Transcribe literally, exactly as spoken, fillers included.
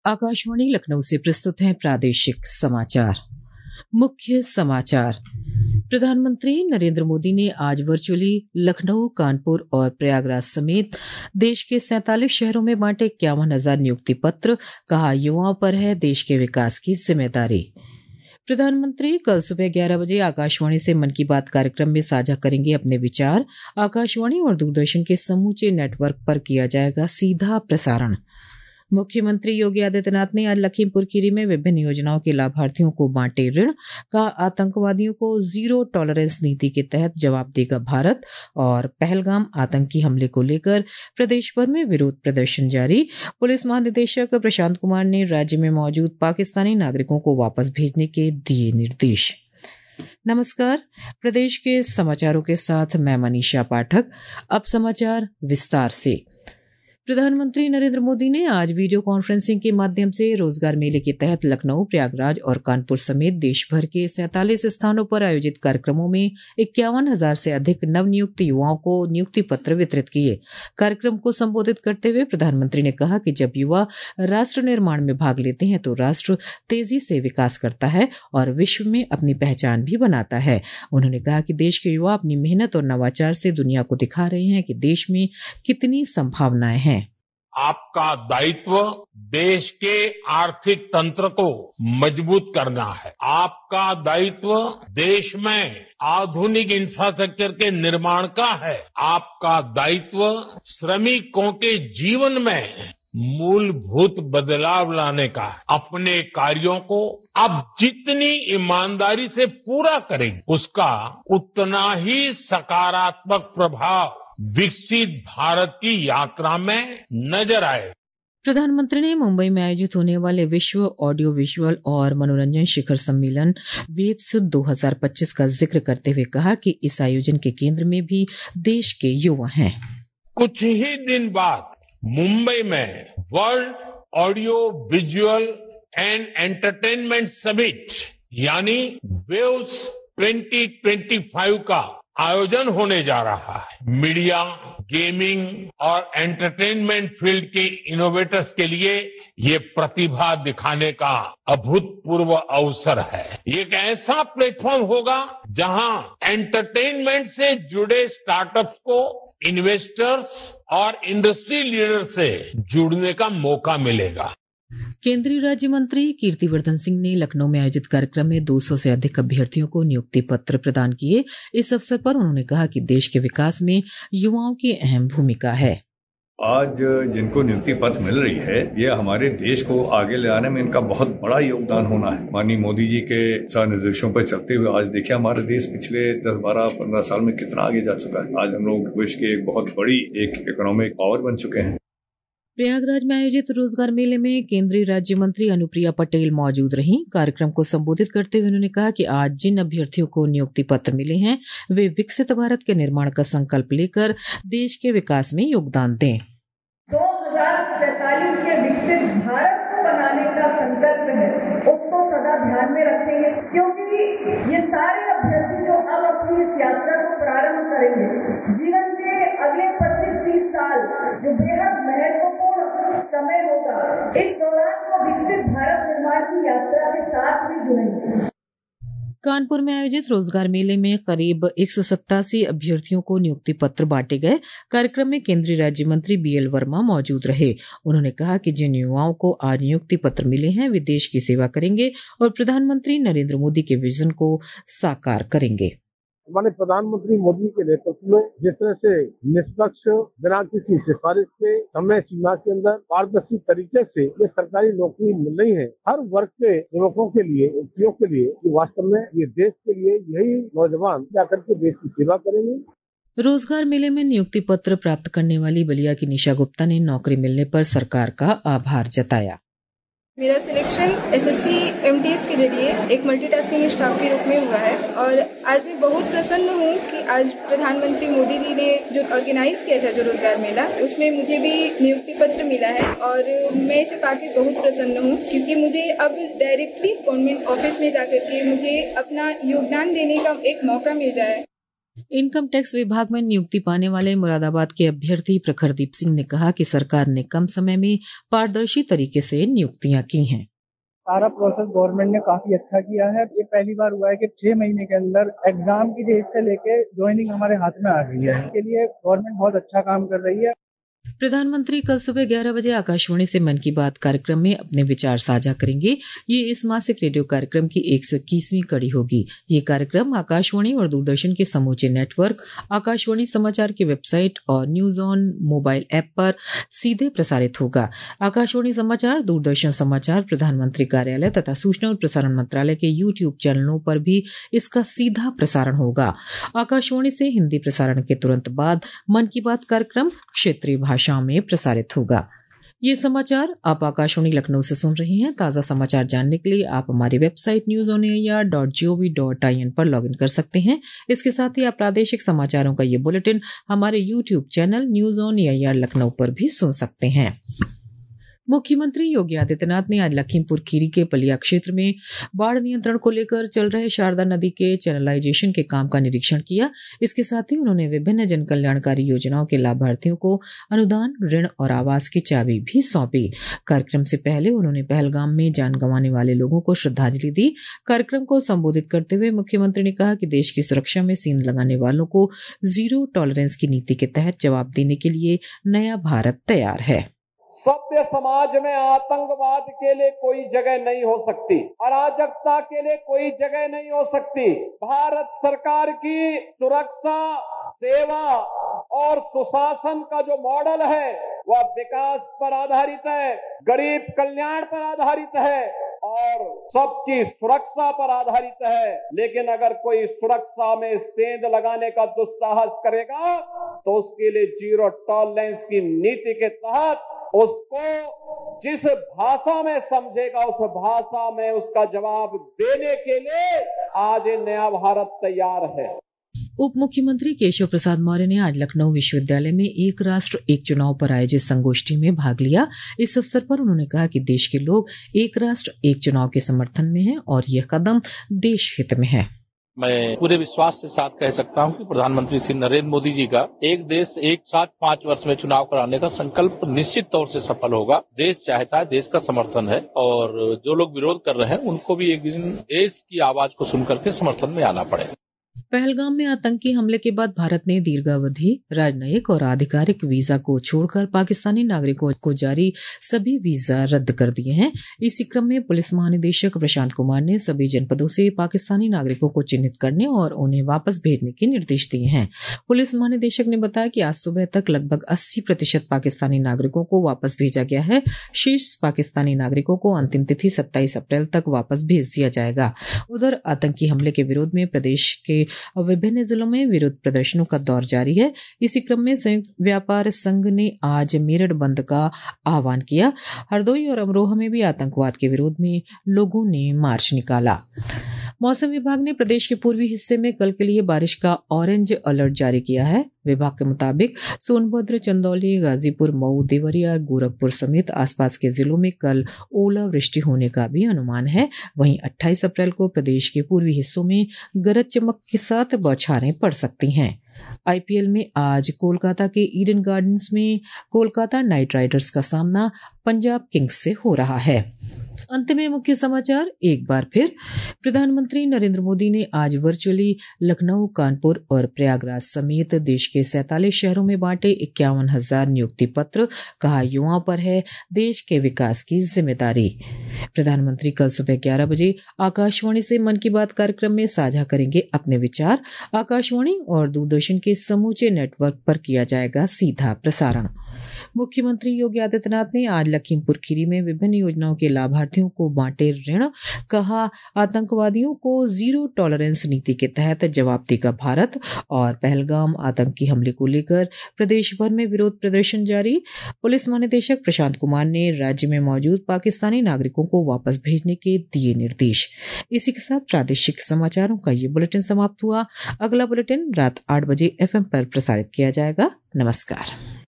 आकाशवाणी लखनऊ से प्रस्तुत हैं प्रादेशिक समाचार। मुख्य समाचार। प्रधानमंत्री नरेंद्र मोदी ने आज वर्चुअली लखनऊ, कानपुर और प्रयागराज समेत देश के सैंतालीस शहरों में बांटे इक्यावन हजार नियुक्ति पत्र। कहा, युवाओं पर है देश के विकास की जिम्मेदारी। प्रधानमंत्री कल सुबह ग्यारह बजे आकाशवाणी से मन की बात कार्यक्रम में साझा करेंगे अपने विचार। आकाशवाणी और दूरदर्शन के समूचे नेटवर्क पर किया जाएगा सीधा प्रसारण। मुख्यमंत्री योगी आदित्यनाथ ने आज लखीमपुर खीरी में विभिन्न योजनाओं के लाभार्थियों को बांटे ऋण। का आतंकवादियों को जीरो टॉलरेंस नीति के तहत जवाब देगा भारत। और पहलगाम आतंकी हमले को लेकर प्रदेश भर में विरोध प्रदर्शन जारी। पुलिस महानिदेशक प्रशांत कुमार ने राज्य में मौजूद पाकिस्तानी नागरिकों को वापस भेजने के दिए निर्देश। नमस्कार, प्रदेश के समाचारों के साथ मैं मनीषा पाठक। अब समाचार विस्तार से। प्रधानमंत्री नरेंद्र मोदी ने आज वीडियो कॉन्फ्रेंसिंग के माध्यम से रोजगार मेले के तहत लखनऊ, प्रयागराज और कानपुर समेत देश भर के सैंतालीस स्थानों पर आयोजित कार्यक्रमों में इक्यावन हजार से अधिक नवनियुक्त युवाओं को नियुक्ति पत्र वितरित किए। कार्यक्रम को संबोधित करते हुए प्रधानमंत्री ने कहा कि जब युवा राष्ट्र निर्माण में भाग लेते हैं तो राष्ट्र तेजी से विकास करता है और विश्व में अपनी पहचान भी बनाता है। उन्होंने कहा कि देश के युवा अपनी मेहनत और नवाचार से दुनिया को दिखा रहे हैं कि देश में कितनी संभावनाएं हैं। आपका दायित्व देश के आर्थिक तंत्र को मजबूत करना है। आपका दायित्व देश में आधुनिक इंफ्रास्ट्रक्चर के निर्माण का है। आपका दायित्व श्रमिकों के जीवन में मूलभूत बदलाव लाने का है। अपने कार्यों को आप जितनी ईमानदारी से पूरा करेंगे, उसका उतना ही सकारात्मक प्रभाव विकसित भारत की यात्रा में नजर आए। प्रधानमंत्री ने मुंबई में आयोजित होने वाले विश्व ऑडियो विजुअल और मनोरंजन शिखर सम्मेलन वेब्स दो हज़ार पच्चीस का जिक्र करते हुए कहा कि इस आयोजन के केंद्र में भी देश के युवा हैं। कुछ ही दिन बाद मुंबई में world audio visual and entertainment summit यानी वेव्स ट्वेंटी ट्वेंटी फाइव का आयोजन होने जा रहा है। मीडिया, गेमिंग और एंटरटेनमेंट फील्ड के इनोवेटर्स के लिए ये प्रतिभा दिखाने का अभूतपूर्व अवसर है। ये एक ऐसा प्लेटफॉर्म होगा जहां एंटरटेनमेंट से जुड़े स्टार्टअप्स को इन्वेस्टर्स और इंडस्ट्री लीडर से जुड़ने का मौका मिलेगा। केंद्रीय राज्य मंत्री कीर्तिवर्धन सिंह ने लखनऊ में आयोजित कार्यक्रम में दो सौ से अधिक अभ्यर्थियों को नियुक्ति पत्र प्रदान किए। इस अवसर पर उन्होंने कहा कि देश के विकास में युवाओं की अहम भूमिका है। आज जिनको नियुक्ति पत्र मिल रही है, ये हमारे देश को आगे ले आने में इनका बहुत बड़ा योगदान होना है। माननीय मोदी जी के दिशा निर्देशों पर चलते हुए आज देखिए हमारा देश पिछले दस बारह पंद्रह साल में कितना आगे जा चुका है। आज हम लोग विश्व के एक बहुत बड़ी एक इकोनॉमिक पावर बन चुके हैं। प्रयागराज में आयोजित रोजगार मेले में केंद्रीय राज्य मंत्री अनुप्रिया पटेल मौजूद रहीं। कार्यक्रम को संबोधित करते हुए उन्होंने कहा कि आज जिन अभ्यर्थियों को नियुक्ति पत्र मिले हैं, वे विकसित भारत के निर्माण का संकल्प लेकर देश के विकास में योगदान दें। दो हजार सैतालीस के विकसित भारत को बनाने का संकल्प है, उसको सदा ध्यान में रखेंगे, क्योंकि ये सारे अभ्यर्थी जो अब अपनी इस यात्रा को प्रारंभ करेंगे, जीवन के अगले पच्चीस तीस साल जो बेहद महत्वपूर्ण समय होगा, इस दौरान वो विकसित भारत निर्माण की यात्रा के साथ भी जुड़ेंगे। कानपुर में आयोजित रोजगार मेले में करीब एक सौ सत्तासी अभ्यर्थियों को नियुक्ति पत्र बांटे गए। कार्यक्रम में केंद्रीय राज्य मंत्री बी एल वर्मा मौजूद रहे। उन्होंने कहा कि जिन युवाओं को आज नियुक्ति पत्र मिले हैं, वे देश की सेवा करेंगे और प्रधानमंत्री नरेंद्र मोदी के विजन को साकार करेंगे। माननीय प्रधानमंत्री मोदी के नेतृत्व में जिस तरह से निष्पक्ष, बिना किसी सिफारिश के, समय सीमा के अंदर पारदर्शी तरीके से ये सरकारी नौकरी मिल रही है हर वर्ग के युवकों के लिए, व्यक्तियों के लिए, वास्तव में ये देश के लिए यही नौजवान जाकर के देश की सेवा करेंगे। रोजगार मेले में नियुक्ति पत्र प्राप्त करने वाली बलिया की निशा गुप्ता ने नौकरी मिलने पर सरकार का आभार जताया। मेरा सिलेक्शन एसएससी एमटीएस के जरिए एक मल्टीटास्किंग स्टाफ के रूप में हुआ है और आज मैं बहुत प्रसन्न हूँ कि आज प्रधानमंत्री मोदी जी ने जो ऑर्गेनाइज किया था जो रोजगार मेला, उसमें मुझे भी नियुक्ति पत्र मिला है और मैं इसे पाकर बहुत प्रसन्न हूँ, क्योंकि मुझे अब डायरेक्टली गवर्नमेंट ऑफिस में जाकर के मुझे अपना योगदान देने का एक मौका मिल रहा है। इनकम टैक्स विभाग में नियुक्ति पाने वाले मुरादाबाद के अभ्यर्थी प्रखरदीप सिंह ने कहा कि सरकार ने कम समय में पारदर्शी तरीके से नियुक्तियां की हैं। सारा प्रोसेस गवर्नमेंट ने काफी अच्छा किया है। ये पहली बार हुआ है कि छह महीने के अंदर एग्जाम की डेट से लेके ज्वाइनिंग हमारे हाथ में आ गई है। इसके लिए गवर्नमेंट बहुत अच्छा काम कर रही है। प्रधानमंत्री कल सुबह ग्यारह बजे आकाशवाणी से मन की बात कार्यक्रम में अपने विचार साझा करेंगे। ये इस मासिक रेडियो कार्यक्रम की एक सौ इक्कीसवीं कड़ी होगी। ये कार्यक्रम आकाशवाणी और दूरदर्शन के समूचे नेटवर्क, आकाशवाणी समाचार की वेबसाइट और न्यूज ऑन मोबाइल ऐप पर सीधे प्रसारित होगा। आकाशवाणी समाचार, दूरदर्शन समाचार, प्रधानमंत्री कार्यालय तथा सूचना और प्रसारण मंत्रालय के यूट्यूब चैनलों पर भी इसका सीधा प्रसारण होगा। आकाशवाणी से हिंदी प्रसारण के तुरंत बाद मन की बात कार्यक्रम क्षेत्रीय भाषा में प्रसारित होगा। ये समाचार आप आकाशवाणी लखनऊ से सुन रहे हैं। ताज़ा समाचार जानने के लिए आप हमारी website news on AIR dot GOV dot IN पर लॉगिन कर सकते हैं। इसके साथ ही आप प्रादेशिक समाचारों का ये बुलेटिन हमारे YouTube channel news on AIR Lucknow पर भी सुन सकते हैं। मुख्यमंत्री योगी आदित्यनाथ ने आज लखीमपुर खीरी के पलिया क्षेत्र में बाढ़ नियंत्रण को लेकर चल रहे शारदा नदी के चैनलाइजेशन के काम का निरीक्षण किया। इसके साथ ही उन्होंने विभिन्न जन कल्याणकारी योजनाओं के लाभार्थियों को अनुदान, ऋण और आवास की चाबी भी सौंपी। कार्यक्रम से पहले उन्होंने पहलगाम में जान गंवाने वाले लोगों को श्रद्धांजलि दी। कार्यक्रम को संबोधित करते हुए मुख्यमंत्री ने कहा कि देश की सुरक्षा में सींध लगाने वालों को जीरो टॉलरेंस की नीति के तहत जवाब देने के लिए नया भारत तैयार है। सभ्य समाज में आतंकवाद के लिए कोई जगह नहीं हो सकती, अराजकता के लिए कोई जगह नहीं हो सकती। भारत सरकार की सुरक्षा, सेवा और सुशासन का जो मॉडल है वह विकास पर आधारित है, गरीब कल्याण पर आधारित है और सबकी सुरक्षा पर आधारित है। लेकिन अगर कोई सुरक्षा में सेंध लगाने का दुस्साहस करेगा तो उसके लिए जीरो टॉलरेंस की नीति के तहत उसको जिस भाषा में समझेगा उस भाषा में उसका जवाब देने के लिए आज नया भारत तैयार है। उप मुख्यमंत्री केशव प्रसाद मौर्य ने आज लखनऊ विश्वविद्यालय में एक राष्ट्र एक चुनाव पर आयोजित संगोष्ठी में भाग लिया। इस अवसर पर उन्होंने कहा कि देश के लोग एक राष्ट्र एक चुनाव के समर्थन में हैं और यह कदम देश हित में है। मैं पूरे विश्वास के साथ कह सकता हूं कि प्रधानमंत्री श्री नरेंद्र मोदी जी का एक देश एक साथ पांच वर्ष में चुनाव कराने का संकल्प निश्चित तौर से सफल होगा। देश चाहता है, देश का समर्थन है और जो लोग विरोध कर रहे हैं उनको भी एक दिन देश की आवाज को सुनकर के समर्थन में आना पड़ेगा। पहलगाम में आतंकी हमले के बाद भारत ने दीर्घावधि राजनयिक और आधिकारिक वीजा को छोड़कर पाकिस्तानी नागरिकों को जारी सभी वीजा रद्द कर दिए हैं। इसी क्रम में पुलिस महानिदेशक प्रशांत कुमार ने सभी जनपदों से पाकिस्तानी नागरिकों को चिन्हित करने और उन्हें वापस भेजने के निर्देश दिए हैं। पुलिस महानिदेशक ने बताया कि आज सुबह तक लगभग अस्सी प्रतिशत पाकिस्तानी नागरिकों को वापस भेजा गया है। शेष पाकिस्तानी नागरिकों को अंतिम तिथि सत्ताईस अप्रैल तक वापस भेज दिया जाएगा। उधर आतंकी हमले के विरोध में प्रदेश के और विभिन्न जिलों में विरोध प्रदर्शनों का दौर जारी है। इसी क्रम में संयुक्त व्यापार संघ ने आज मेरठ बंद का आह्वान किया। हरदोई और अमरोहा में भी आतंकवाद के विरोध में लोगों ने मार्च निकाला। मौसम विभाग ने प्रदेश के पूर्वी हिस्से में कल के लिए बारिश का ऑरेंज अलर्ट जारी किया है। विभाग के मुताबिक सोनभद्र, चंदौली, गाजीपुर, मऊ, देवरिया, गोरखपुर समेत आसपास के जिलों में कल ओलावृष्टि होने का भी अनुमान है। वहीं अट्ठाईस अप्रैल को प्रदेश के पूर्वी हिस्सों में गरज चमक के साथ बौछारें पड़ सकती हैं। आईपीएल में आज कोलकाता के ईडन गार्डन्स में कोलकाता नाइट राइडर्स का सामना पंजाब किंग्स से हो रहा है। अंत में मुख्य समाचार एक बार फिर। प्रधानमंत्री नरेंद्र मोदी ने आज वर्चुअली लखनऊ, कानपुर और प्रयागराज समेत देश के सैंतालीस शहरों में बांटे इक्यावन हजार नियुक्ति पत्र। कहा, युवाओं पर है देश के विकास की जिम्मेदारी। प्रधानमंत्री कल सुबह ग्यारह बजे आकाशवाणी से मन की बात कार्यक्रम में साझा करेंगे अपने विचार। आकाशवाणी और दूरदर्शन के समूचे नेटवर्क पर किया जाएगा सीधा प्रसारण। मुख्यमंत्री योगी आदित्यनाथ ने आज लखीमपुर खीरी में विभिन्न योजनाओं के लाभार्थियों को बांटे ऋण। कहा, आतंकवादियों को जीरो टॉलरेंस नीति के तहत जवाब देगा भारत। और पहलगाम आतंकी हमले को लेकर प्रदेश भर में विरोध प्रदर्शन जारी। पुलिस महानिदेशक प्रशांत कुमार ने राज्य में मौजूद पाकिस्तानी नागरिकों को वापस भेजने के दिए निर्देश। इसी के साथ प्रादेशिक समाचारों का ये बुलेटिन समाप्त हुआ। अगला बुलेटिन रात आठ बजे एफएम पर प्रसारित किया जाएगा। नमस्कार।